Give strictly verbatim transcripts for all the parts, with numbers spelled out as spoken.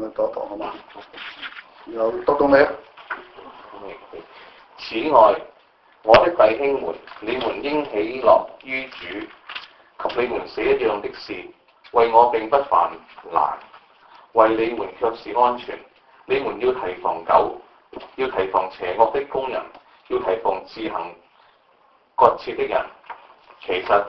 讀一讀好嘛？有讀到未？ 此外，我的弟兄們，你們應喜樂於主，給你們寫一樣的事，為我並不煩難，為你們卻是安全。你們要提防狗，要提防邪惡的工人，要提防自行割切的人。其實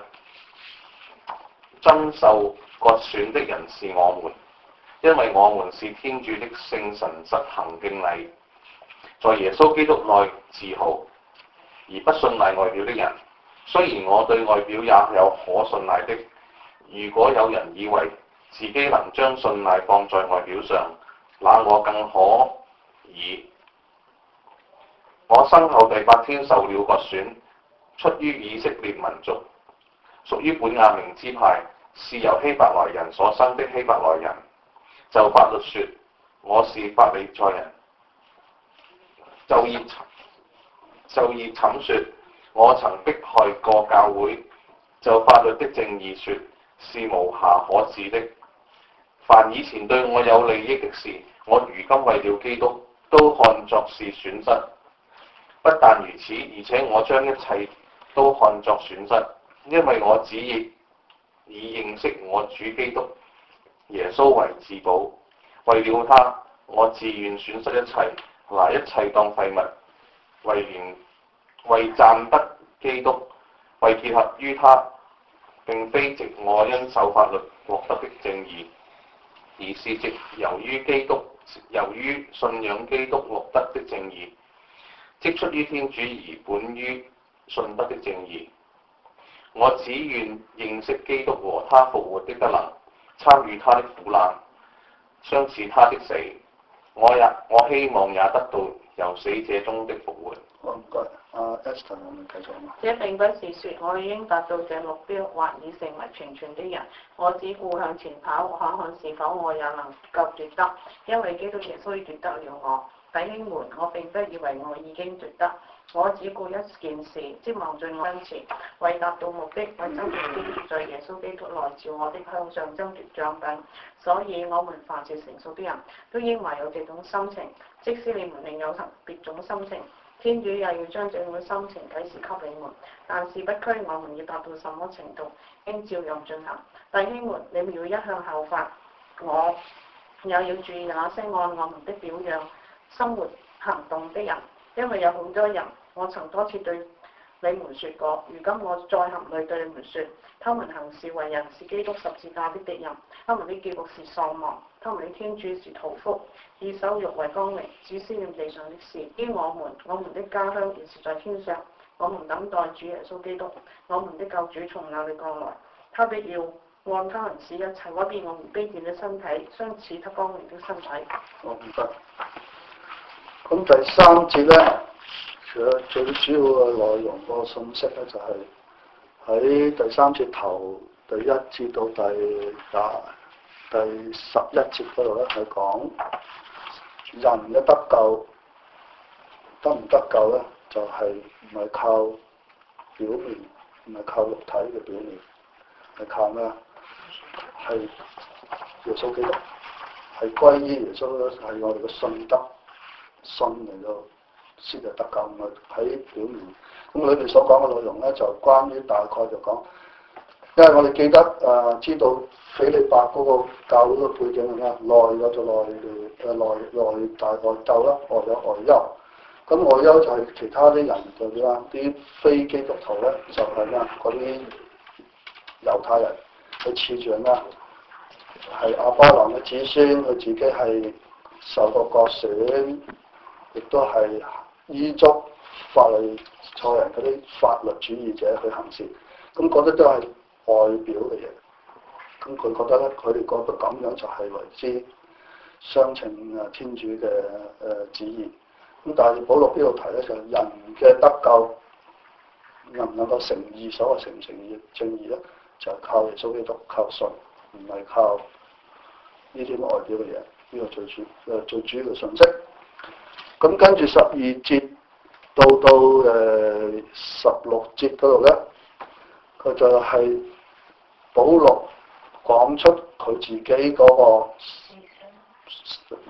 真受割損的人是我們，因為我們是天主的聖神實行敬禮，在耶穌基督內自豪，而不信賴外表的人。雖然我對外表也有可信賴的，如果有人以為自己能將信賴放在外表上，那我更可以。我生後第八天受了割損，出於以色列民族，屬於本雅明支派，是由希伯來人所生的希伯來人。就法律說，我是法利賽人；就業就業診說，我曾迫害過教會。就法律的正義說，是無瑕可指的。凡以前對我有利益的事，我如今為了基督，都看作是損失。不但如此，而且我將一切都看作損失，因為我只以以認識我主基督耶穌為至寶。為了他，我自願損失一切，拿一切當廢物，為連為賺得基督，為結合於他，並非藉我因守法律獲得的正義，而是藉由於基督由於信仰基督獲得的正義，即出於天主而本於信德的正義。我只願認識基督和他復活的德能，參與他的苦難，相似他的死。我也我希望也得到由死者中的復活。 好唔該，阿 Esther， 我哋繼續嘛。 這並不是說我已經達到這目標，或已成為全全的人。我只顧向前跑，看看是否我也能夠奪得，因為基督耶穌奪得了我。弟兄們，我並不以為我已經奪得，我只顧一件事，即望進我跟前，為達到目的，為爭奪基督在耶穌基督內召我的向上爭奪獎品。所以，我們凡是成熟的人都應懷有這種心情，即使你們另有別種心情，天主也要將這種心情啟示給你們。但是不拘我們要達到什麼程度，應照樣進行。弟兄們，你們要一向效法我，也要注意那些按我們的表樣生活行動的人，因為有好多人，我曾多次對你們說過，如今我再含淚對你們說，他們行事為人是基督十字架的敵人，他們的結局是喪亡，他們的天主是屠夫，以羞辱為光榮，只思念地上的事。於我們，我們的家鄉原是在天上，我們等待主耶穌基督，我們的救主從那裡降來，他必要按他行使一切改變我們卑賤的身體，相似他光榮的身體。 好唔該。咁第三節咧，其實最主要嘅內容個信息咧就係喺第三節頭第一節到第廿第十一節嗰度咧，係講人嘅得救得唔得救咧，就係唔係靠表面，唔係靠肉體嘅表面，係靠咩啊？係耶穌基督，係歸於耶穌咧，係我哋嘅信德。信嚟到先係得救，唔係喺表面。咁裏面所講嘅內容咧，就關於大概就講，因為我哋記得誒、呃、知道斐理伯嗰個教會嘅背景係咩？內有咗內誒內內大外鬥啦，外有外憂。咁外憂就係其他啲人就點啊？啲非基督徒咧就係咩？嗰啲猶太人去恃住咩？係亞巴郎嘅子孫，佢自己係受過割損。亦都係依足法利賽人嗰啲法律主義者去行事，咁覺得都係外表嘅嘢。咁佢覺得咧，佢哋覺得咁樣就係為之相稱啊天主嘅誒旨意。咁但係保祿呢度提咧，就係人嘅得救能唔能夠成義，所謂成唔成義正義咧，就係靠耶穌基督，靠信，唔係靠呢啲外表嘅嘢。呢個最主誒最主要嘅信息。咁跟住十二節到到誒十六節嗰度咧，佢就係保祿講出佢自己嗰個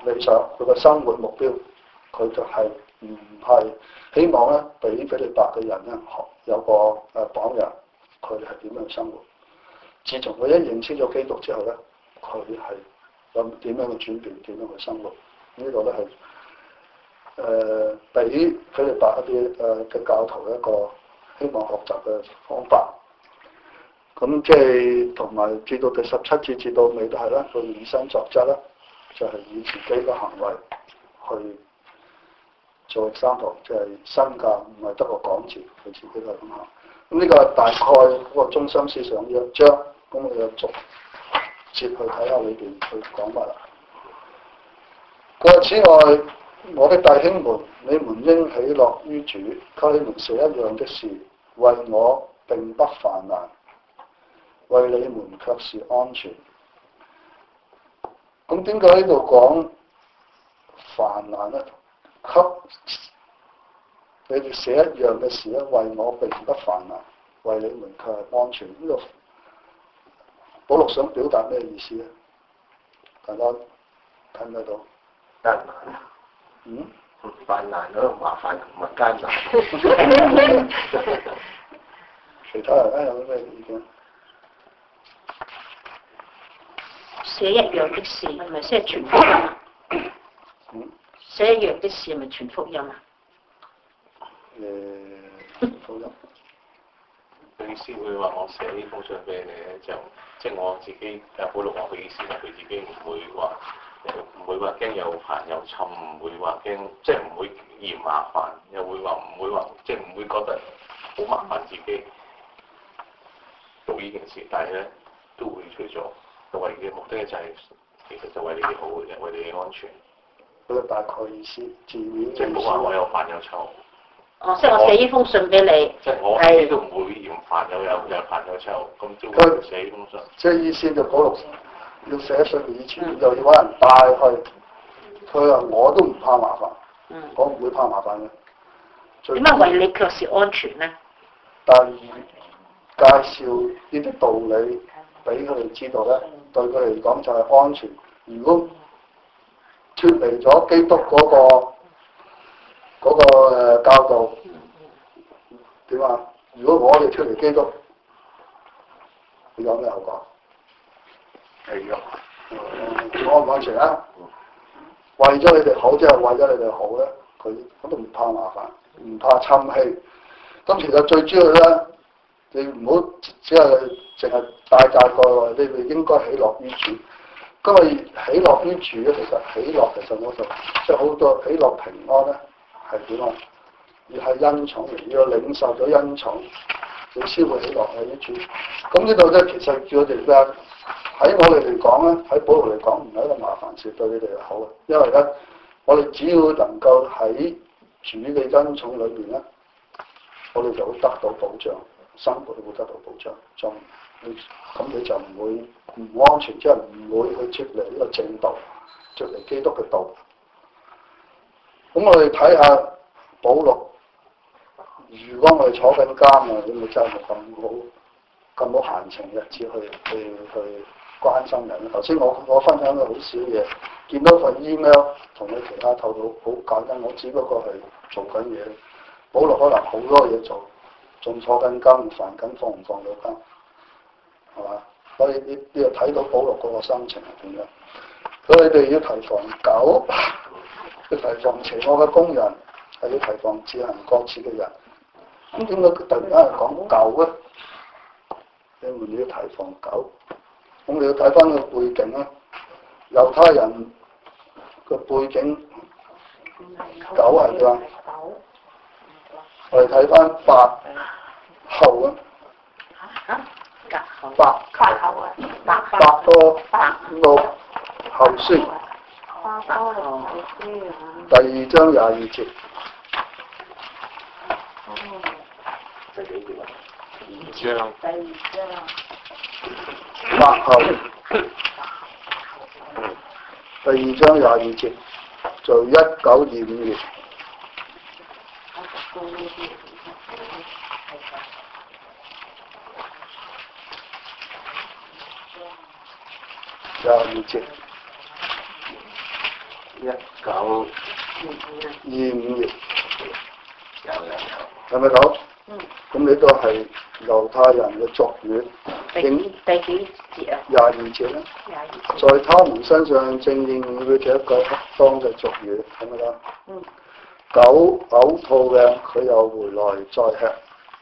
理想，佢個生活目標，佢就係唔係希望咧俾菲利伯嘅人咧學有個誒榜樣，佢哋係點樣生活？自從佢一認識咗基督之後咧，佢係有點樣嘅轉變，點樣去生活？呢個咧係誒俾菲利伯一啲誒嘅教徒一個希望學習嘅方法。咁即係同埋至到第十七節至到尾都係啦，佢以身作則啦，就係、是、以自己嘅行為去做 example，即係身教，唔係得個講字，佢自己都係咁行。咁呢個係大概嗰個中心思想呢一章，咁我就逐節去睇下裏邊去講乜啦。佢話：此外，我的弟兄們，你們應喜樂於主，給你們寫一樣的事，為我並不煩難，為你們卻是安全。咁點解呢度講煩難咧？給你哋寫一樣嘅事咧，為我並不煩難，為你們卻係安全。呢度保祿想表達咩意思咧？大家睇唔睇到？ 艱難。 嗯？ 煩難嗰個麻煩同埋艱難。 其他人咧有咩意見？ 寫一樣的事，係咪即係全福音啊？ 嗯？ 寫一樣的事係咪全福音啊？ 誒，福音。 佢意思會話我寫呢封信俾你咧，就即係我自己誒保祿話佢意思係佢自己唔會話唔會話驚又煩又沉，唔會話驚即係唔會嫌麻煩，又會話唔會話即係唔會覺得好麻煩自己做呢件事，但係咧都會去做。為嘅目的就係、是、其實就為你哋好嘅啫，為你哋安全。 嗰個大概意思，字面即係冇話我又煩又臭。 哦，即係我寫呢封信俾你。 即係我自己都唔會嫌煩又有又煩又臭，咁都會寫呢封信。 即係意思就保祿要寫信以前，嗯、就要揾人帶去。佢話我都唔怕麻煩，嗯、我唔會怕麻煩嘅。 點解為你卻是安全咧？ 但係介紹呢啲道理俾佢哋知道咧，對佢哋嚟講就係安全。如果脫離咗基督嗰、嗰個嗰、嗰個誒教導，點啊？如果我哋脫離基督，會有咩後果？係啊，安唔安全啊？為咗你哋好，即係為咗你哋好咧，佢我都唔怕麻煩，唔怕侵氣。咁其實最主要咧，你唔好只係淨係大大概話，你哋應該喜樂於主。因為喜樂於主咧，其實喜樂其實我就即係好多喜樂平安咧，係點啊？而係恩寵，要領受咗恩寵，你先會喜樂於主。咁呢度咧，其實叫我哋咩？喺我哋嚟講咧，喺保祿嚟講，唔係一個麻煩事，對你哋好嘅。因為咧，我哋只要能夠喺主嘅恩寵裏邊咧，我哋就會得到保障，生活會得到保障。仲咁你就唔會唔安全，即係唔會去脫離呢個正道，脫離基督嘅道。咁我哋睇下保祿，如果我哋坐緊監啊，你咪真係咁好咁好閒情日子去去去關心人。頭先我我分享嘅好少嘢，見到份 email 同你其他透露好簡單，我只不過係做緊嘢。保祿可能好多嘢做，仲坐緊監，煩緊放唔放到監，係嘛？所以你你又睇到保祿嗰個心情係點樣？所以你哋要提防狗，要提防邪惡嘅工人，係要提防自行各自嘅人。咁點解佢突然間係講狗咧？你們要提防狗。咁你要睇翻個背景啦，猶太人個背景，狗係點啊？我哋睇翻八後啊，八八後啊，八八多六後書，第二章廿二節。 第幾節啊？ 二章。 第二章。 八後，第二章廿二節，就一九二五年。廿二節， 一九二五頁， 有有有。 係咪到？ 嗯。 咁呢個係猶太人嘅俗語， 第應幾第幾節啊？ 廿二節啦。 廿二節。 在他們身上正應驗嘅這一句恰當嘅俗語，係咪啦？ 嗯。 狗嘔吐嘅，佢又回來再吃，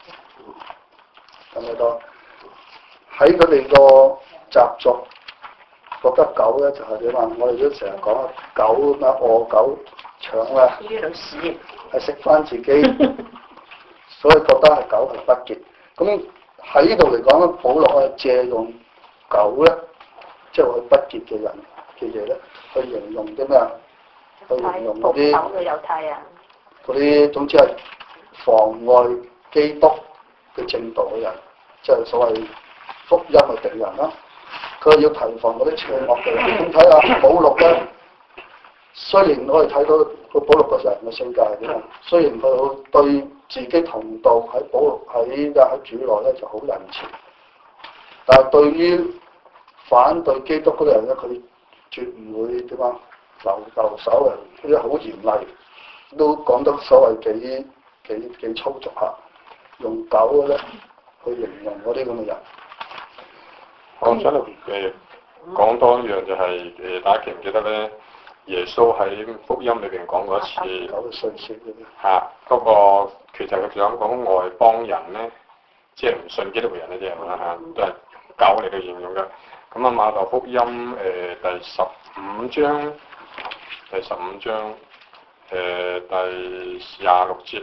係咪多？喺佢哋個習俗，覺得狗咧就係點啊？我哋都成日講啊，狗咁啊，餓狗搶啊， 呢度屎。 係食翻自己，所以覺得係狗係不潔。咁喺呢度嚟講咧，保羅係借用狗咧，即係佢不潔嘅人嘅嘢咧，去形容啲咩啊？去形容嗰啲狗嘅猶太人。 嗰啲總之係妨礙基督嘅正道嘅人，即係所謂福音嘅敵人啦。佢要提防嗰啲邪惡嘅人。咁睇下保羅咧，雖然我哋睇到個保羅個人嘅性格係點啊，雖然佢對自己同道喺保羅喺喺主內咧就好仁慈，但係對於反對基督嗰啲人咧，佢絕唔會點啊留留手嘅，佢好嚴厲。都講得所謂幾幾幾粗俗下，用狗咧去形容嗰啲咁嘅人。 我想嚟誒講多一樣就係、是、誒大家記唔記得咧？耶穌喺福音裏邊講過一次狗嘅信息嗰啲嚇，嗰、那個其實佢想講外邦人咧，即係唔信基督嘅人咧，即係嚇都係狗嚟嘅形容嘅。咁啊馬竇福音誒、呃、第十五章，第十五章。誒、呃、第廿六節，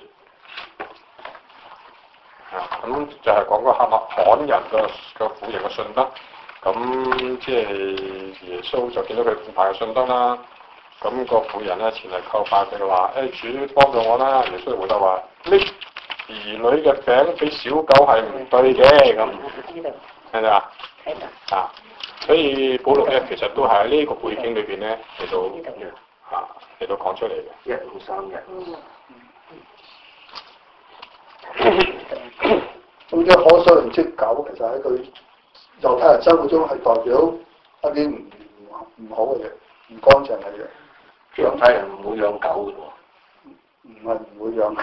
啊咁就係講個哈馬罕人個個婦人嘅信德，咁即係耶穌就見到佢婦牌嘅信德啦。咁、那個婦人咧前嚟叩拜佢話：誒、哎、主幫助我啦！耶穌就回答話：呢兒女嘅餅俾小狗係唔對嘅咁，係咪啊？啊，所以保羅咧其實都係喺呢個背景裏邊咧嚟到。啊！你都講出嚟嘅， 一五三日。 總之可想而知，狗其實喺佢猶太人生活中係代表一啲唔唔好嘅嘢，唔乾淨嘅嘢。 猶太人唔會養狗嘅喎。 唔係唔會養狗。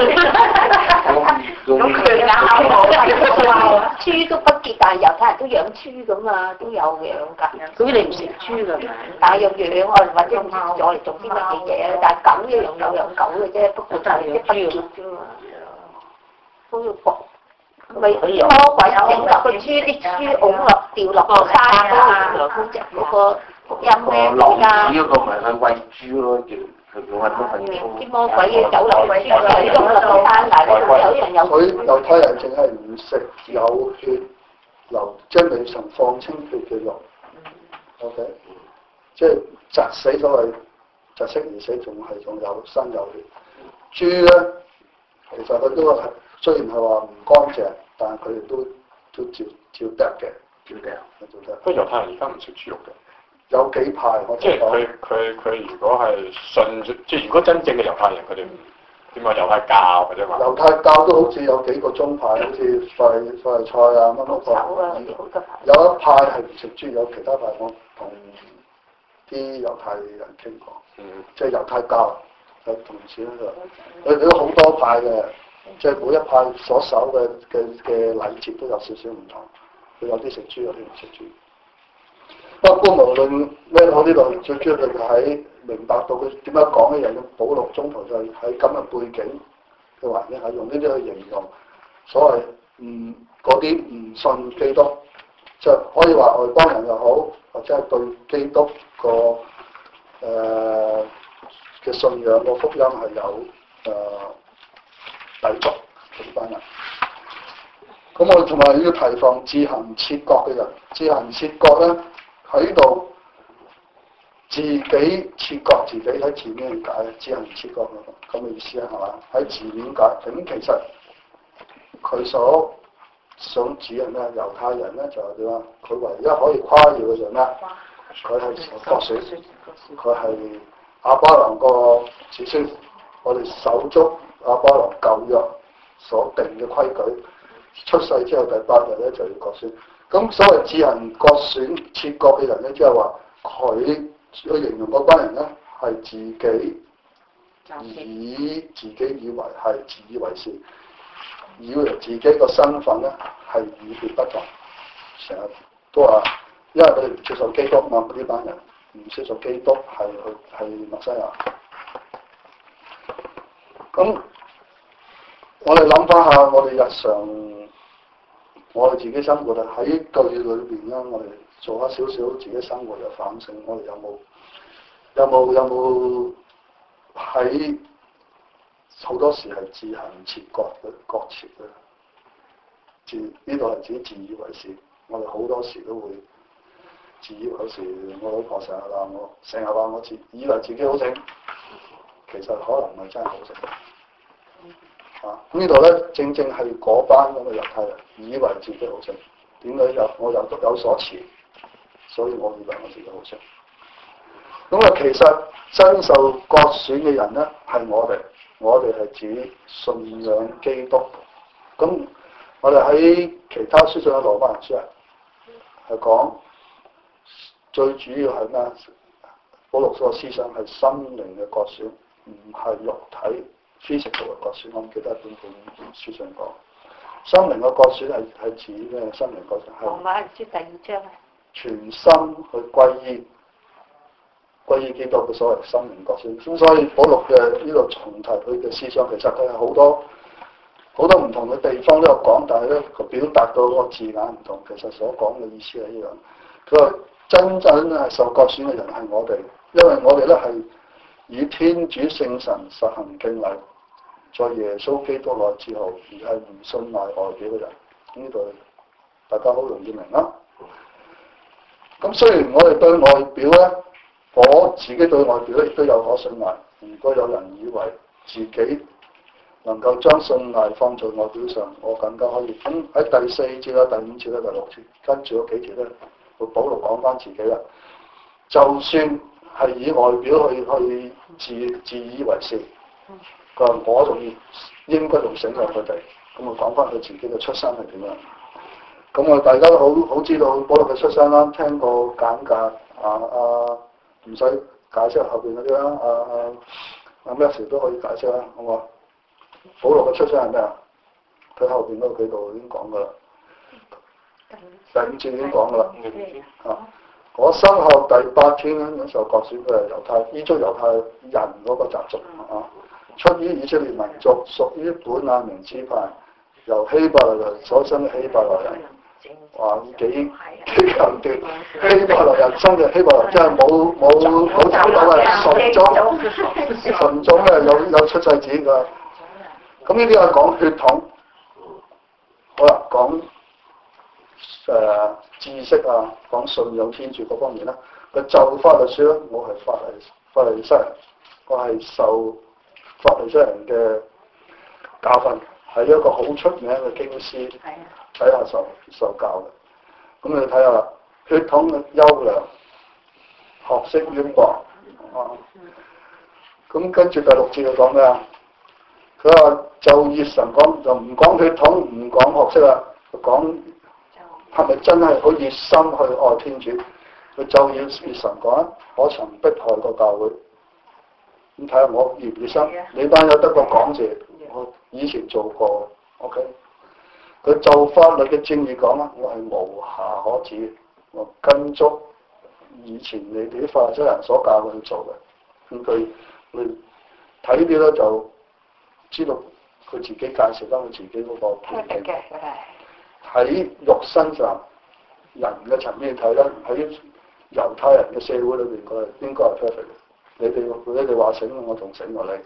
咁佢養狗，豬都不潔，但係猶太人都養豬咁嘛，都有養㗎。咁你唔食豬㗎？但係又養我或者唔知攞嚟做啲乜嘢嘢，但係狗一樣有養狗嘅啫，不過就係啲不潔啫嘛。都要搏，咪魔鬼整落個豬，啲豬㧬落掉落個山嗰個嗰隻嗰個福音咩？ 落魚嗰個咪去餵豬咯，叫。 啲魔鬼嘅走落去，佢中落個山，但係有人有。 佢猶太人淨係唔食有血流，即係未曾放清血嘅肉。O K，即係窒死所謂窒息而死，仲係仲有生有血。豬咧，其實佢都係雖然係話唔乾淨，但係佢哋都都照照得嘅，照得，照得。 不過猶太人而家唔食豬肉嘅。 有幾派我即係佢佢佢如果係信，即係如果真正嘅猶太人，佢哋點解猶太教或者話？猶太教都好似有幾個宗派，好似法法利賽啊乜乜乜。有一派係唔食豬，有其他派我同啲猶太人傾過，嗯、即係猶太教有同事喺度，佢哋都好多派嘅，即係每一派所守嘅嘅嘅禮節都有少少唔同，佢有啲食豬，有啲唔食豬。不過無論咩好，呢度最主要就喺明白到佢點樣講嘅人嘅保羅中途就係喺咁嘅背景嘅環境下用呢啲去形容所謂唔嗰啲唔信基督，就可以話外邦人又好，或者係對基督個誒嘅信仰個福音係有誒抵觸嗰班人。咁我同埋要提防自行切割嘅人，自行切割咧。喺度自己切割自己，喺字面解，自行切割咁嘅意思啊，係嘛？喺字面解，咁其實佢所想指人咧，猶太人咧就係點啊？佢唯一可以誇耀嘅人咧，佢係割損，佢係亞巴郎個子孫，我哋手足亞巴郎舊約所定嘅規矩，出世之後第八日咧就要割損。咁所謂自行割損切割嘅人咧，即係話佢去形容嗰班人咧係自己以自己以為係自以為是，以為自己個身份咧係與別不同，成日都話，因為佢哋唔接受基督嘛，呢班人唔接受基督係係默西亞。咁我哋諗翻下，我哋日常我哋自己生活啊，喺句裏邊咧，我哋做一少少自己生活嘅反省，我哋有冇有冇有冇喺好多時係自行切割嘅割切嘅，自呢度係自己自以為是，我哋好多時都會自以為是。我老婆成日話我，成日話我自以為自己好醒，其實可能唔係真係好醒。啊！呢度咧正正係嗰班咁嘅猶太人，以為自己好醒。點解有我有有所持，所以我以為我自己好醒。咁啊，其實真受割選嘅人咧係我哋，我哋係指信仰基督。咁我哋喺其他書上嘅羅馬人書啊，係講最主要係咩？保祿所思想係心靈嘅割選，唔係肉體。physical 嘅割選，我唔記得本本書上講，心靈嘅割選係係指咩？心靈割選係羅馬人書第二章啊，全心去歸依歸依基督嘅所謂心靈割選。咁所以保祿嘅呢度重提佢嘅思想，其實佢係好多好多唔同嘅地方都有講，但係咧佢表達到個字眼唔同，其實所講嘅意思係一樣。佢話真正係受割選嘅人係我哋，因為我哋咧係以天主聖神實行敬禮，在耶穌基督內之後，而係唔信賴外表嘅人。呢度大家好容易明啦。咁雖然我哋對外表咧，我自己對外表咧亦都有可信賴。如果有人以為自己能夠將信賴放在外表上，我更加可以。咁喺第四節啦、第五節啦、第六節，跟住嗰幾節咧，會保羅講翻自己啦。就算係以外表去去自自以為是，佢話我仲應該仲醒過佢哋，咁啊講翻佢自己嘅出身係點樣？咁我大家都好好知道保羅嘅出身啦，聽過簡介啊啊，唔使解釋後邊嗰啲啦，啊啊啊咩時都可以解釋啦，好嘛？保羅嘅出身係咩啊？佢後邊嗰幾度已經講噶啦，第五節已經講噶啦，啊。我生後第八天咧，嗰時候割選佢係猶太，依足猶太人嗰個習俗啊，出於以色列民族，屬於本雅明支派，由希伯來人所生嘅希伯來人，話幾幾強調希伯來人生嘅希伯來人，即係冇冇冇找到嘅純種，純種咧有有出世紙㗎。咁呢啲係講血統，好啦，講。誒、呃、知識啊，講信仰天主嗰方面啦，佢就法律書咧，我係法利法利賽人，我係受法利賽人嘅教訓，係一個好出名嘅經師底下受受教嘅。咁你睇下啦，血統嘅優良，學識淵博啊。咁跟住第六節佢講咩啊？佢話就熱神講，就唔講血統，唔講學識啦，講。係咪真係好熱心去愛天主？佢就要熱神講，我曾迫害過教會。咁睇下我熱唔熱心？你班友得個講字，我以前做過 ，OK。佢就法律嘅正義講啦，我係無瑕可指，我跟足以前你哋啲法利賽人所教佢去做嘅。咁佢佢睇呢啲咧，就知道佢自己介紹翻佢自己嗰個背景。喺肉身上人嘅層面睇咧，喺猶太人嘅社會裏邊，佢係應該係 perfect 嘅。你哋你哋話醒我，仲醒過你。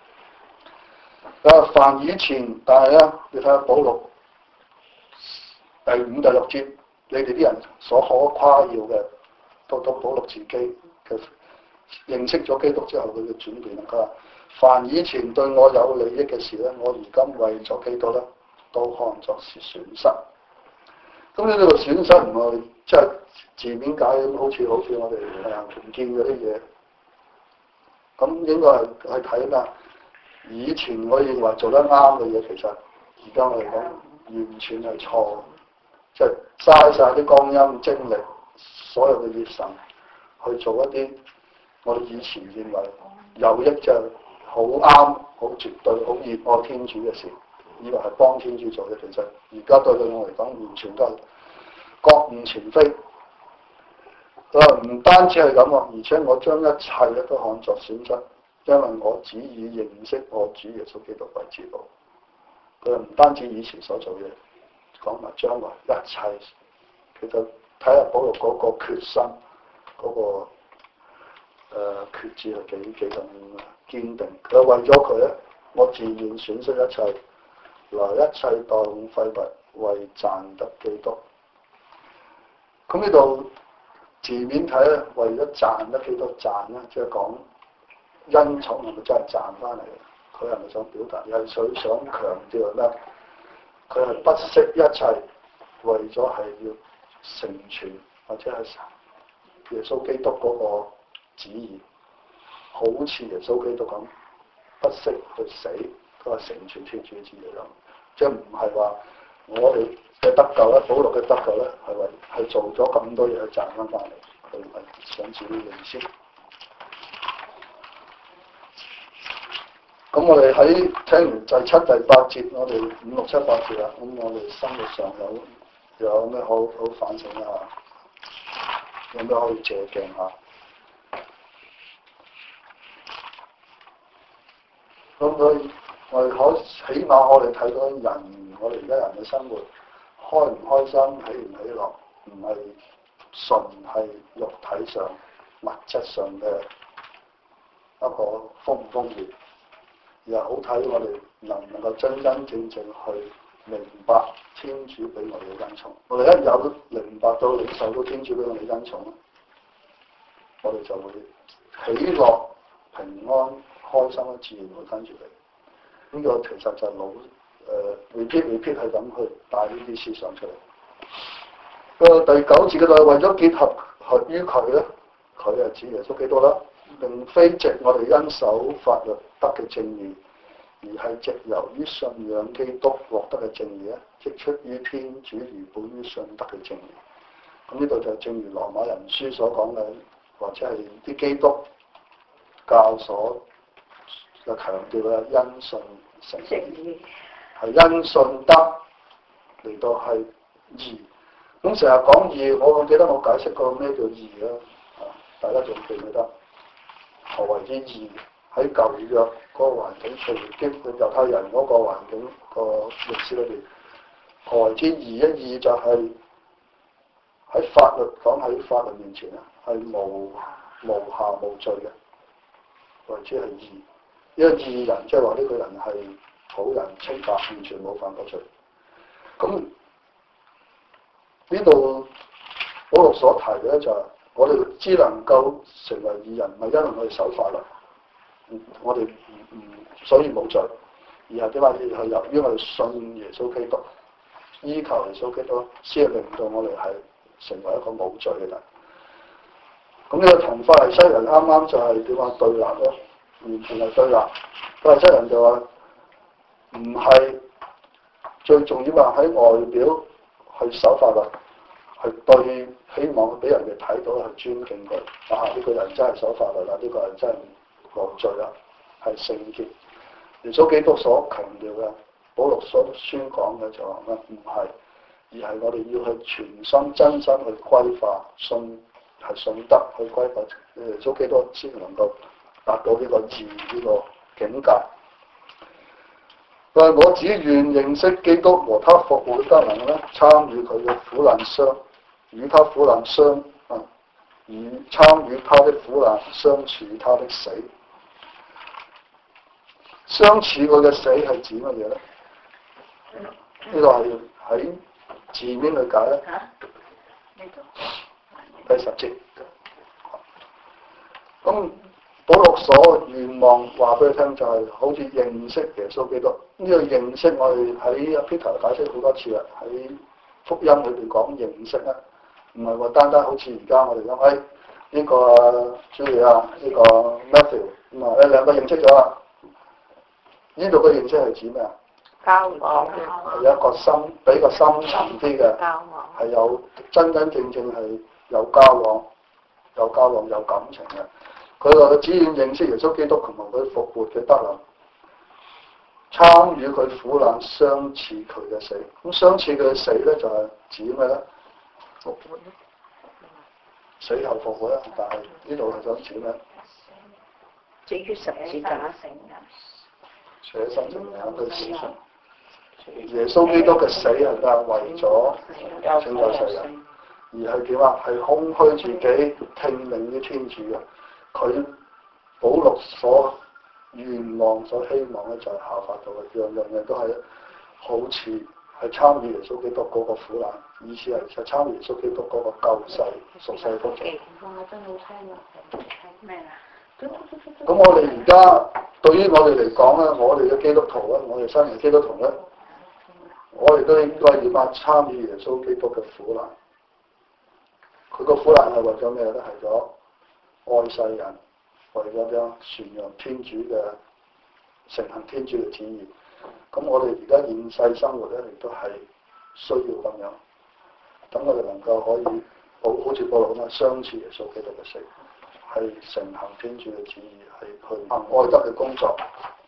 啊，凡以前，但係咧，你睇下保祿第五、第六節，你哋啲人所可誇耀嘅，到到保祿自己嘅認識咗基督之後，佢嘅轉變啦。佢話：凡以前對我有利益嘅事咧，我而今為咗基督咧，都看作是損失。咁呢個損失唔係即係字面解，好似好似我哋誒唔見嗰啲嘢。咁應該係係睇啦。以前我認為做得啱嘅嘢，其實而家我嚟講完全係錯，即係嘥晒啲光陰精力，所有嘅熱神去做一啲我哋以前認為有益就好啱、好絕對、好熱愛天主嘅事，以為係幫天主做嘅，其實而家對我嚟講，完全都係覺悟前非。啊，唔單止係咁喎，而且我將一切咧都看作損失，因為我只以認識我主耶穌基督為至寶。佢唔單止以前所做嘅，講埋將來一切。其實睇下保羅嗰個決心，嗰、那個誒、呃、決志係幾幾咁堅定。佢為咗佢咧，我自願損失一切，來一切當廢物，為賺得基督。咁呢度字面睇咧，為咗賺得基督賺咧，即係講恩寵係咪真係賺翻嚟？佢係咪想表達？又係想想強調咩？佢係不惜一切，為咗係要成全或者係耶穌基督嗰個旨意，好似耶穌基督咁不惜去死，都係成全天主嘅旨意咁。即係唔係話我哋嘅得救咧，保羅嘅得救咧係為係做咗咁多嘢去賺翻翻嚟，佢係想自己認識。咁我哋喺聽完第七、第八節，我哋五六七八節啦。咁我哋生活上有有咩好好反省啊？有咩可以借鏡下？咁所以我哋可起碼我哋睇到人，我哋而家人嘅生活開唔開心、喜唔喜樂，唔係純係肉體上、物質上嘅一個豐唔豐裕。而係好睇我哋能唔能夠真真正正去明白天主俾我哋嘅恩寵。我哋一有明白到領受到天主俾我哋嘅恩寵，我哋就會喜樂、平安、開心咧，自然會跟住嚟。呢、這個其實就係老誒 repeat repeat 係咁去帶呢啲思想出嚟。個第九節嘅就係為咗結合合於佢咧，佢係指耶穌基督啦。並非藉我哋因守法律得嘅正義，而係藉由於信仰基督獲得嘅正義咧，即出於天主而本於信德嘅正義。咁呢度就正如羅馬人書所講嘅，或者係啲基督教所嘅強調嘅因信成義，係因信德嚟到係義。咁成日講義，我記得我解釋過咩叫義啦，啊，大家仲記唔記得？何為之義？喺舊約嗰個環境，譬如基本猶太人嗰個環境個歷史裏邊，何為之義？一義就係喺法律講喺法律面前咧，係無無瑕無罪嘅，或者係義。因為義人即係話呢個人係好人清白，完全冇犯過罪。咁呢度保羅所提嘅咧就係、是。我哋只能夠成為義人，唔係因為我哋守法律，我哋唔唔所以冇罪，而係點解？係由於我哋信耶穌基督，依求耶穌基督，先令到我哋係成為一個冇罪嘅人。咁呢個同法利西人啱啱就係點講對立咯，完全係對立。法利西人就話唔係最重要話喺外表去守法律。係對，希望俾人哋睇到係尊敬佢。啊，呢、這個人真係守法律啦，呢、這個人真係無罪啦，係聖潔。耶穌基督所強調嘅，保羅所宣講嘅就話咩？唔係，而係我哋要去全心真心去歸化信，係信德去歸化耶穌基督，先能夠達到呢個義呢個境界。但係我只願認識基督和他復活得能咧，參與佢嘅苦難相，與他苦難相啊，與參與他的苦難相處他的死。相處佢嘅死係指乜嘢咧？呢個係喺字面去解咧。第十節。咁保祿所願望話俾佢聽就係好似認識耶穌基督。呢、這個認識我哋喺 Peter 解釋好多次啦，喺福音裏邊講認識咧，唔係話單單好似而家我哋講，誒、哎、呢、這個朱莉啊，呢、這個 Matthew 咁啊，誒兩個認識咗啦。呢度嘅認識係指咩啊？ 交往係有一個深，比較深層啲嘅，係有真真正正係有交往、有交往、有感情嘅。 佢話只願認識耶穌基督同埋佢復活嘅德能，參與佢苦難，相似佢嘅死。咁相似佢嘅死咧就係指咩咧？復活咯，死後復活啦。但係呢度係想指咩？ 至於十字架成人， 捨身成人嘅事情。耶穌基督嘅死係㗎，為咗拯救世人，而係點啊？係空虛自己，聽命於天主嘅。佢保祿所願望、所希望咧，就係效法到嘅，樣樣嘢都係好似係參與耶穌基督嗰個苦難，意思係就參與耶穌基督嗰個救世、贖世工作。 真好聽啊！咩啊？ 咁我哋而家對於我哋嚟講咧，我哋嘅基督徒咧，我哋新嘅基督徒咧，我哋都應該要話參與耶穌基督嘅苦難。佢個苦難係為咗咩咧？係咗愛世人，為咗點傳揚天主嘅承行天主嘅旨意。咁我哋而家現世生活咧，亦都係需要咁樣。等我哋能夠可以好好似保羅咁樣相似耶穌基督嘅死，係承行天主嘅旨意，係去行愛德嘅工作。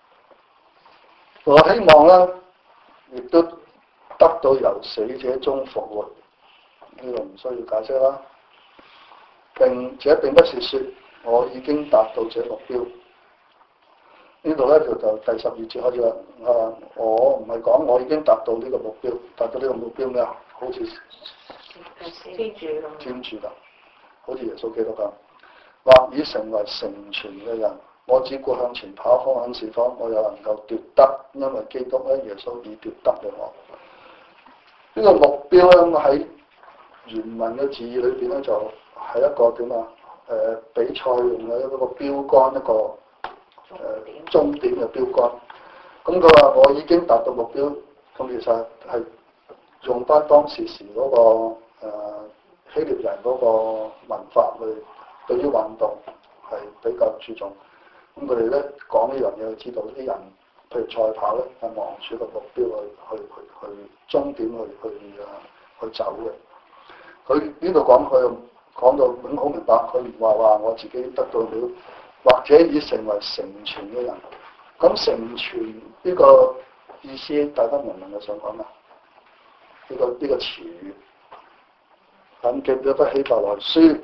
我希望咧，亦都得到由死者中復活。呢個唔需要解釋啦。並且並不是說我已經達到這目標。呢度咧就就第十二節開始啦。啊，我唔係講我已經達到呢個目標，達到呢個目標咩啊？好似天主咁， 天主咁，好似耶穌基督咁，或已成為成全嘅人。我只顧向前跑，看看是否我又能夠奪得，因為基督咧，耶穌已奪得嘅我。呢、這個目標咧喺原文嘅字義裏邊咧就係、是、一個點啊？誒、呃、比賽用嘅一個標杆，一個誒、呃、終點嘅標杆。咁佢話我已經達到目標，咁其實係用翻當時時嗰、那個、呃、希臘人嗰個文化去對於運動係比較注重。咁佢哋咧講呢樣嘢，知道啲人譬如賽跑咧係望住個目標去去去去終點去去啊去走嘅。佢呢度講佢講到咁好明白，佢唔話話我自己得到了，或者已成為成全嘅人。咁成全呢個意思，大家明唔明我想講咩？呢個呢個詞語，咁記唔記得希伯來書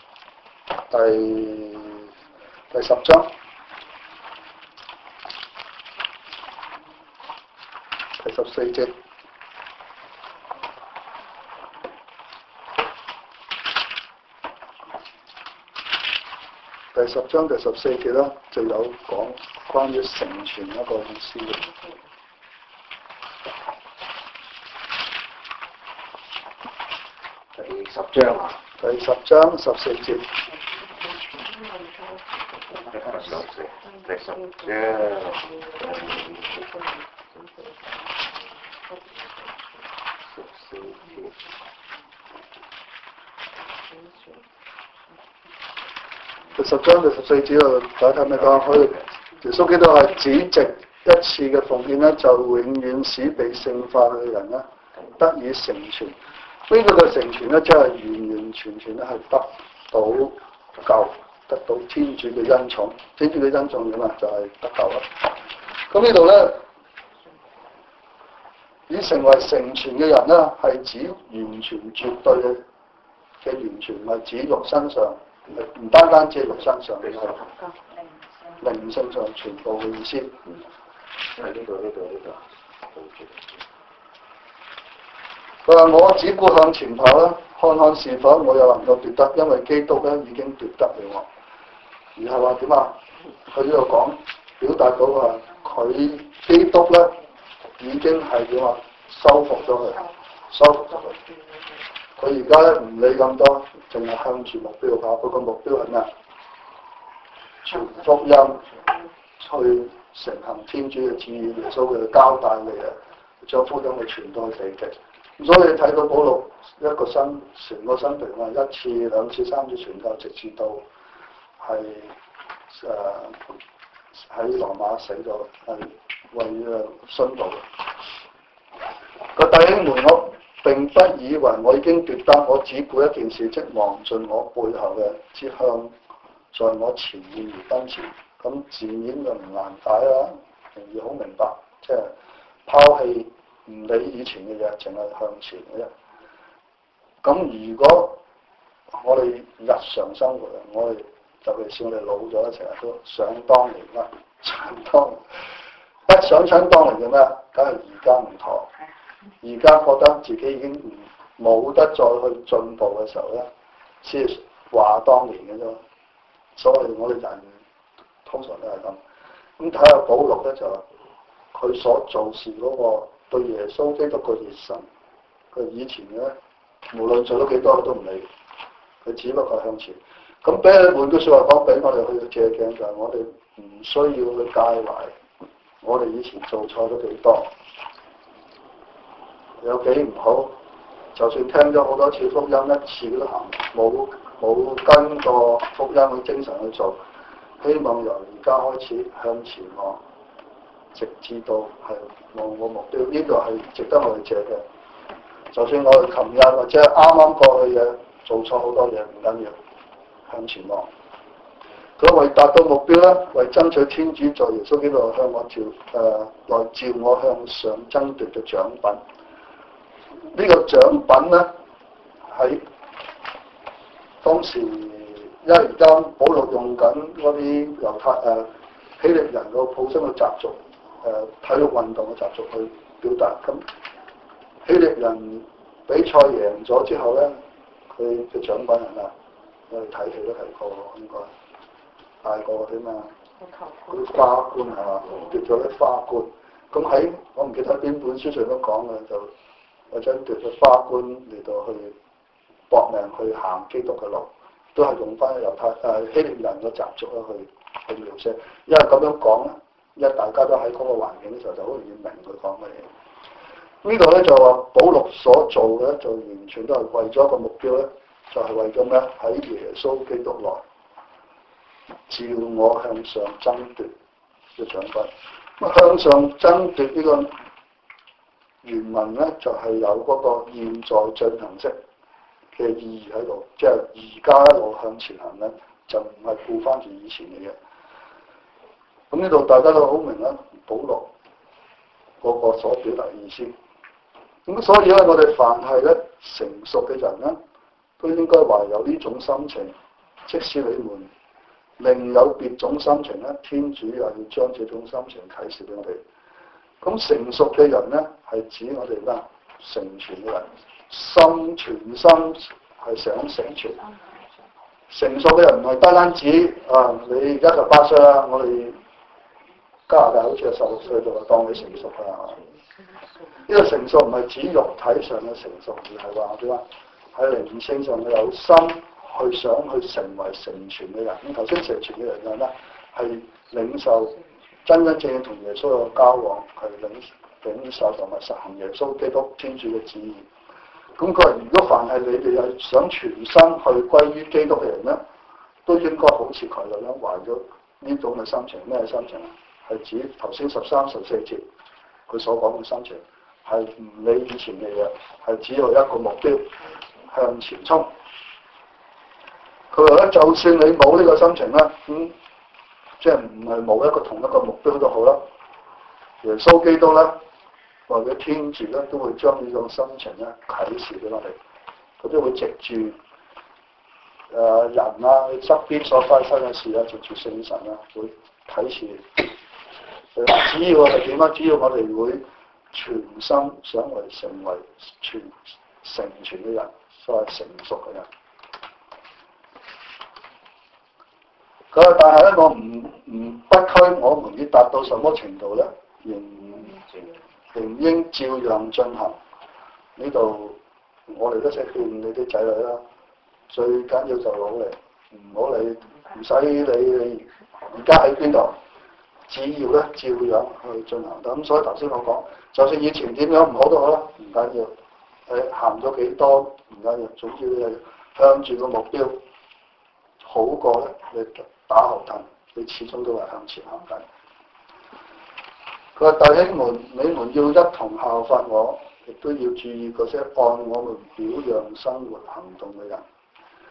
第第十章？第十四節，第十章第十四節啦，就有講關於成全一個意思嘅。 第十章啊， 第十章十四節。 第十章。 第十章第十四節度，大家睇咩講？佢耶穌基督係只藉一次嘅奉獻咧，就永遠使被聖化嘅人咧得以成全。呢、這個嘅成全咧，即係完完全全咧係得到救，得到天主嘅恩寵。天主嘅恩寵點啊？就係、是、得救啦。咁呢度咧，已成為成全嘅人咧，係指完全絕對嘅嘅完全，唔係指肉身上。唔單單只係肉身上，係靈性上全部嘅意思。 喺呢度呢度呢度。 佢話我只顧向前跑啦，看看是否我又能夠奪得，因為基督咧已經奪得了我。而係話點啊？佢呢度講表達到話，佢基督咧已經係點啊？收復咗佢，收復咗佢。佢而家咧唔理咁多，淨係向住目標跑。佢個目標係咩？傳福音，去承行天主嘅旨意，耶穌嘅交代嚟嘅，將福音去傳到去地極。咁所以你睇到保祿一個生成個生平啊，一次、兩次、三次傳教，直至到係誒喺羅馬死咗，係為誒殉道。個弟兄們，我並不以為我已經奪得，我只顧一件事，即忘盡我背後嘅，只向在我前面而跟前。咁字面就唔難解啦，容易好明白，即係拋棄唔理以前嘅嘢，淨係向前嘅啫。咁如果我哋日常生活啊，我哋尤其是我哋老咗，成日都想當年啦，想當年一想想當年嘅咩？梗係而家唔妥，而家覺得自己已經唔冇得再去進步嘅時候咧，先話當年嘅啫。所以我哋人通常都係咁。咁睇下保祿咧，就佢所做事嗰個對耶穌基督嘅熱忱，佢以前咧無論做咗幾多佢都唔理，佢只不過向前。咁俾佢換句説話講，俾我哋去借鏡就係我哋唔需要去介懷我哋以前做錯咗幾多，有幾唔好，就算聽咗好多次福音，一次都行冇冇跟個福音嘅精神去做，希望由而家開始向前望，直至到係望個目標，呢個係值得我哋借嘅。就算我哋琴日或者啱啱過去嘅做錯好多嘢，唔緊要，向前望。佢為達到目標咧，為爭取天主在耶穌基督向我照誒來召我向上爭奪嘅獎品。呢、這個獎品咧喺當時，因為而家保祿用緊嗰啲猶太誒希臘人個普通嘅習俗誒、呃、體育運動嘅習俗去表達。咁希臘人比賽贏咗之後咧，佢嘅獎品係咩？我哋睇戲都睇過應該。大個啲嘛，嗰啲花冠係嘛，奪咗啲花冠。咁喺我唔記得邊本書上都講嘅，就或者奪咗花冠嚟到去搏命去行基督嘅路，都係用翻猶太誒希臘人嘅習俗咧去去描寫。因為咁樣講咧，因為大家都喺嗰個環境嘅時候，就好容易明佢講乜嘢。呢度咧就話保祿所做嘅就完全都係為咗一個目標咧，就係、是、為咗咩？喺耶穌基督內。召我向上爭奪嘅獎品。咁向上爭奪呢個原文咧，就係、是、有嗰個現在進行式嘅意義喺度，即係而家一路向前行咧，就唔係顧翻住以前嘅嘢。咁呢度大家都好明啦，保祿嗰個所表達嘅意思。咁所以咧，我哋凡係咧成熟嘅人咧，都應該懷有呢種心情，即使你們另有別種心情咧，天主又要將這種心情啟示俾我哋。咁成熟嘅人咧，係指我哋咩？成全嘅人，心全心係想成全。成熟嘅人唔係單單指啊，你而家十八歲啦，我哋加拿大好似係十六歲就話當你成熟啦。呢個成熟唔係指肉體上嘅成熟，而係話點啊？喺靈性上嘅有心。去想去成為成全嘅人，咁頭先成全嘅人係咩？係領受真真正正同耶穌有交往，係領領受同埋實行耶穌基督天主嘅旨意。咁佢話：如果凡係你哋係想全心去歸於基督嘅人咧，都應該好似佢咁樣懷咗呢種嘅心情。咩心情啊？係指頭先十三、十四節佢所講嘅心情，係唔理以前嘅嘢，係只有一個目標向前衝。佢話咧，就算你冇呢個心情啦，咁、嗯、即係唔係冇一個同一個目標都好啦。耶穌基督咧，或者天主咧，都會將呢種心情咧啟示俾我哋。佢都會藉住誒、呃、人啊，側邊所發生嘅事啊，藉住聖神啊，會啟示。只要我哋點啊？只要我哋會全心想為成為全成全嘅人，所謂成熟嘅人。佢話：但係咧，我唔唔不拘我們要達到什麼程度咧，仍仍應照樣進行。呢度我哋都識勸你啲仔女啦，最緊要就努力，唔好理，唔使理你而家喺邊度，只要咧照樣去進行。咁所以頭先我講，就算以前點樣唔好都好啦，唔緊要，誒行咗幾多唔緊要，總之你向住個目標好過咧，你打後騰，你始終都係向前行緊。佢話：弟兄們，你們要一同效法我，亦都要注意嗰些按我們表樣生活行動嘅人。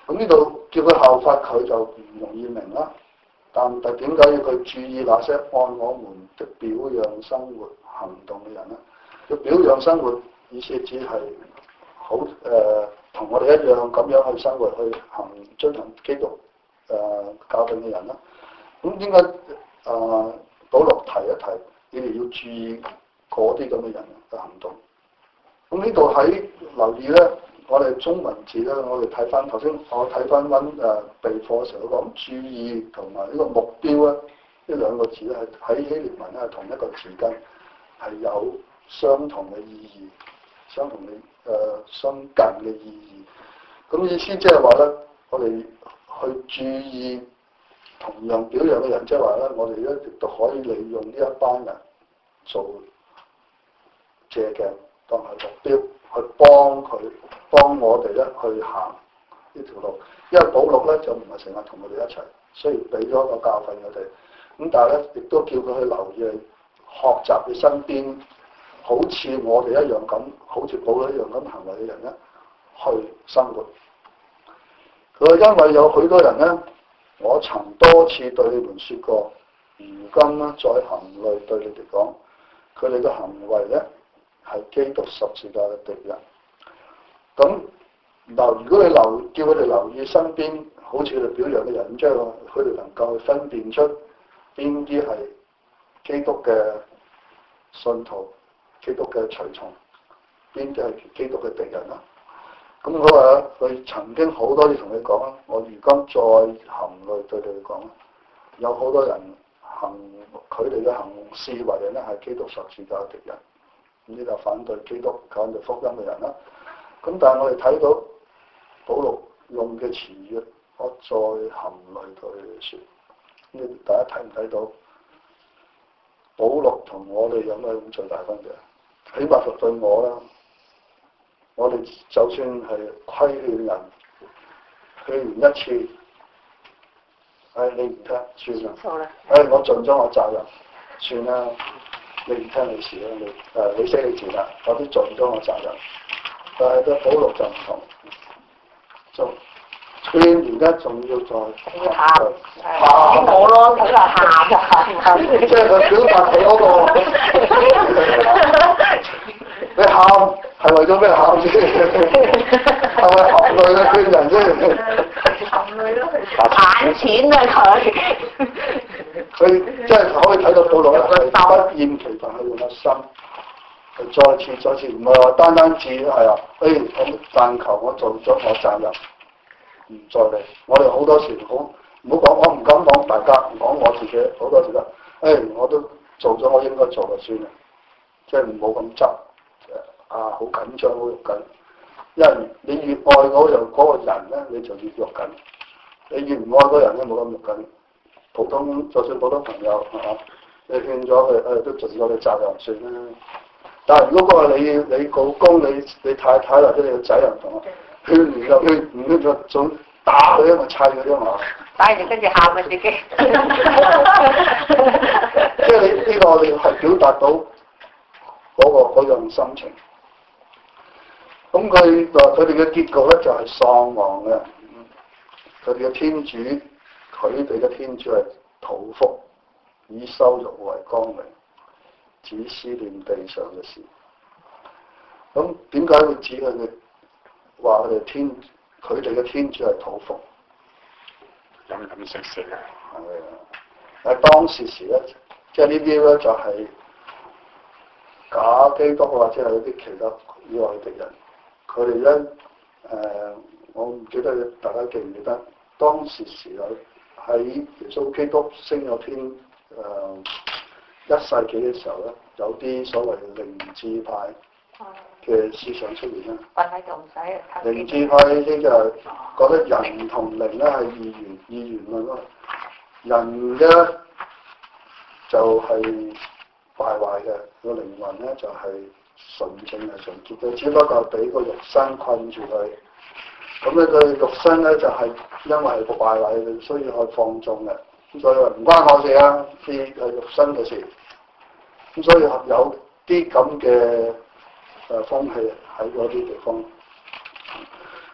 咁呢度叫佢效法佢就唔容易明啦。但係點解要佢注意那些按我們的表樣生活行動嘅人呢？個表樣生活意思只係好誒，同、呃、我哋一樣咁樣去生活去行遵行基督誒、呃、教訓嘅人啦。咁點解誒保羅提一提，你哋要注意嗰啲咁嘅人嘅行動？咁呢度喺留意咧，我哋中文字咧，我哋睇翻頭先，我睇翻温誒備課嘅時候講注意同埋呢個目標咧，呢兩個字咧係喺希臘文咧係同一個字根，係有相同嘅意義，相同嘅誒、呃、相近嘅意義。咁意思即係話咧，我哋去注意同樣表樣嘅人，即係話咧，我哋咧亦都可以利用呢一班人做借鏡當係目標，去幫佢幫我哋咧去行呢條路。因為保祿咧就唔係成日同我哋一齊，雖然俾咗個教訓我哋，咁但係咧亦都叫佢去留意學習佢身邊好似我哋一樣咁，好似保祿一樣咁行為嘅人咧去生活。佢話因為有許多人咧，我曾多次對你們説過，如今咧在行內對你哋講，佢哋嘅行為咧係基督十字架嘅敵人。咁嗱，如果你留叫佢哋留意身邊好似佢哋表揚嘅人，即係佢哋能夠去分辨出邊啲係基督嘅信徒、基督嘅隨從，邊啲係基督嘅敵人啦。咁佢話佢曾經好多次同你講啦，我如今再行內對你講啦，有好多人行佢哋嘅行事為人咧係基督十字架嘅敵人，咁呢就反對基督、反對福音嘅人啦。咁但係我哋睇到保祿用嘅詞語，我再行內對你説，咁大家睇唔睇到？保祿同我哋有咩咁最大分別？起碼就對我啦。我哋就算係規勸人，勸完一次，唉、哎，你唔聽，算啦。唉、哎，我盡咗我責任，算啦。你唔聽你事啦，你誒、呃、你識你字啦，我都盡咗我責任。但係個保祿就唔同，就勸完咧，仲要再喊，喊我咯，佢話喊就喊， 即係佢表達佢嗰個，你喊。係為咗咩喊先？係咪含淚嘅勸人先？含淚咯，賺錢啊佢！佢即係可以睇到保祿係不厭其煩去用個心，係再次再次，唔係話單單止係啊！誒，我但求我做咗我責任，唔再嚟。我哋好多時好唔好講，我唔敢講大家，唔講我自己，好多時都誒，我都做咗我應該做嘅算啦，即係唔好咁執。啊！好緊張，好肉緊，因為你越愛嗰樣嗰個人咧，你就越肉緊；你越唔愛嗰人咧，冇咁肉緊。普通就算普通朋友係嘛，你勸咗佢，誒、哎、都盡咗你責任算啦。但係如果嗰個你你老公、你你太太或者你個仔又唔同啊，勸完又勸，唔勸就總打佢，因為砌佢啫嘛。 打完跟住喊啊自己。 即係你呢、這個你係表達到嗰、那個嗰樣心情。咁佢話佢哋嘅結局咧就係喪亡嘅，佢哋嘅天主，佢哋嘅天主係肚腹，以羞辱為光榮，只思念地上嘅事。咁點解會指佢哋話佢哋天，佢哋嘅天主係肚腹？ 飲飲食食啊！ 係啊，喺當時時咧，即係呢啲咧就係假基督或者係啲其他以外嘅敵人。佢哋咧，誒、呃，我唔記得大家記唔記得，當時時有喺耶穌基督升咗天，誒、呃，一世紀嘅時候咧，有啲所謂靈智派嘅思想出現啦。 瞓喺度唔使。 靈智派呢啲就係覺得人同靈咧係二元二元論咯，人咧就係敗壞嘅，個靈魂咧就係、是。純正係純潔嘅，只不過係俾個肉身困住佢。咁咧，佢肉身咧就係、是、因為係個敗壞嘅，所以可以放縱嘅。咁所以話唔關我事啊，啲係肉身嘅事。咁所以有啲咁嘅誒風氣喺嗰啲地方。咁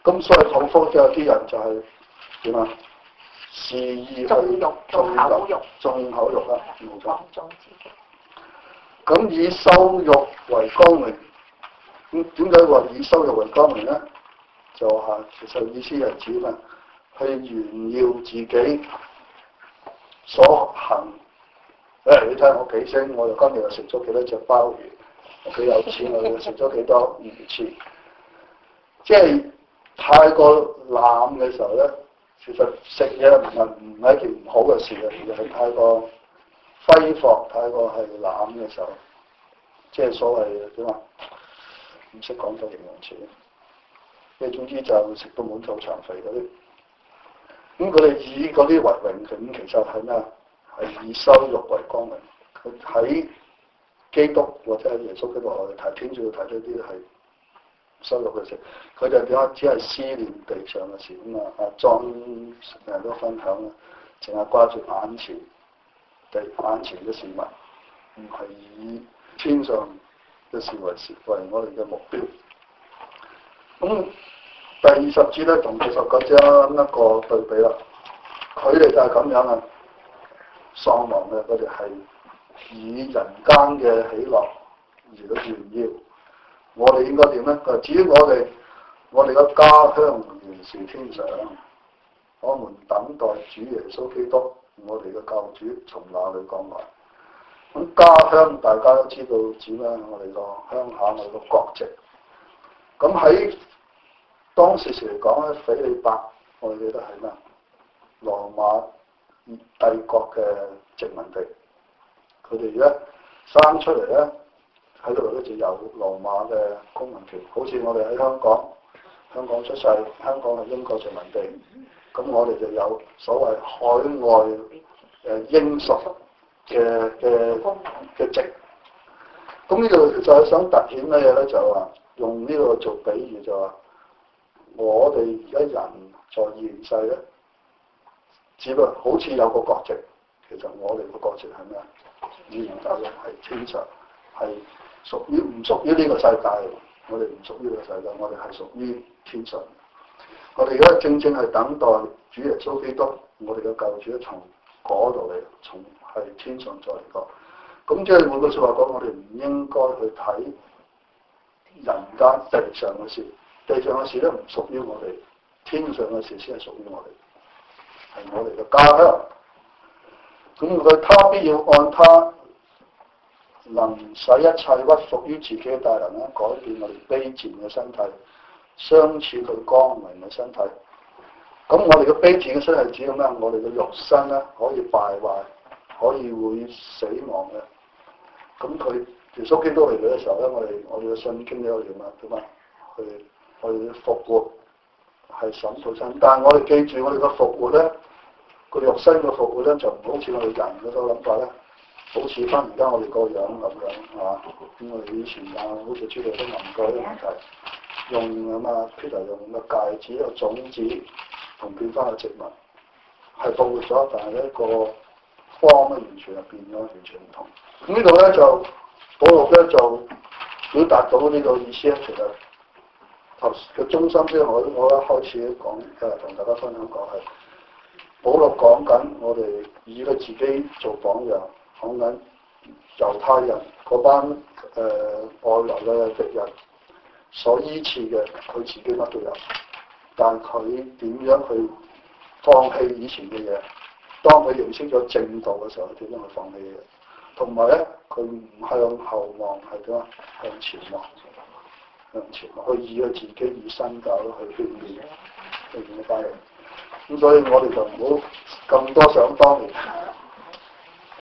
咁所以口腹都有啲人就係點啊？肆意去縱慾、 縱縱口慾、 縱口慾啦，冇錯。 放縱自己。 咁以羞辱為光榮，咁點解話以羞辱為光榮咧？就係、是、其實意思係指咩？去炫耀自己所行。誒、哎，你睇我幾星，我又今日又食咗幾多隻鮑魚，我幾有錢，我又食咗幾多魚翅。即係太過濫嘅時候咧，其實食嘢唔係唔係一件唔好嘅事嘅，而係太過揮霍、太過係濫嘅時候，即係所謂點啊？唔識講咗形容詞，即係總之就食到滿肚腸肥嗰啲。咁佢哋以嗰啲為榮，咁其實係咩啊？係以羞辱為光榮。佢喺基督或者係耶穌基督我哋睇天主要睇到啲係羞辱嘅事。佢就點解只係思念地上嘅事咁啊？阿莊成日都分享啦，淨係掛住眼前地眼前嘅事物，唔係以天上嘅事為事為我哋嘅目標。咁第二十節咧，同第十九章一個對比啦。佢哋就係咁樣啊，喪亡嘅，佢哋係以人間嘅喜樂而去炫耀。我哋應該點咧？佢至於我哋，我哋嘅家鄉原是天上，我們等待主耶穌基督，我哋嘅救主從哪裏降來？咁家鄉大家都知道指咩？我哋個鄉下，我哋個國籍。咁喺當時時嚟講咧，腓利伯我哋記得係咩？羅馬帝國嘅殖民地，佢哋咧生出嚟咧喺度咧就有羅馬嘅公民權，好似我哋喺香港，香港出世，香港係英國殖民地，咁我哋就有所謂海外誒英屬嘅嘅嘅籍。咁呢度其實係想突顯乜嘢咧？就話用呢個做比喻，就話我哋而家人在現世咧。只不過好似有個國籍，其實我哋個國籍係咩啊？現代嘅係天上，係屬於唔屬於呢個世界。我哋唔屬於呢個世界，我哋係屬於天上。我哋而家正正係等待主耶穌基督，我哋嘅救主從嗰度嚟，從係天上再嚟過。咁即係換句説話講，我哋唔應該去睇人間地上嘅事，地上嘅事咧唔屬於我哋，天上嘅事先係屬於我哋。係我哋嘅家鄉，咁佢他必要按他能使一切屈服於自己嘅大能咧，改變我哋卑賤嘅身體，相似佢光榮嘅身體。咁我哋嘅卑賤嘅身體指咩？我哋嘅肉身咧可以敗壞，可以會死亡嘅。咁佢耶穌基督嚟嘅時候咧，我哋我哋嘅信經有點啊？點啊？去去復活。係審判身，但係我哋記住，我哋個復活咧，個肉身嘅復活咧，就唔好似我哋人嗰種諗法咧，好似翻而家我哋個樣咁樣，係嘛？咁我哋以前啊，好似出嚟都問過啲問題，用咁啊 Peter 用個戒指、個種子同變翻個植物，係復活咗，但係咧個方咧完全係變咗，完全唔同。咁呢度咧就保祿咧就表達到呢個意思咧，其實。頭嘅中心先，我我一開始講誒，同大家分享講係保祿講緊，我哋以佢自己做榜樣，講緊猶太人嗰班誒、呃、外來嘅敵人所依恃嘅，佢自己乜都有，但佢點樣去放棄以前嘅嘢？當佢認識咗正道嘅時候，點樣去放棄嘅？同埋咧，佢唔向後望，係點啊？向前望。向前去以佢自己以身教去勸勉，勸勉一班人。咁所以我哋就唔好咁多想當年，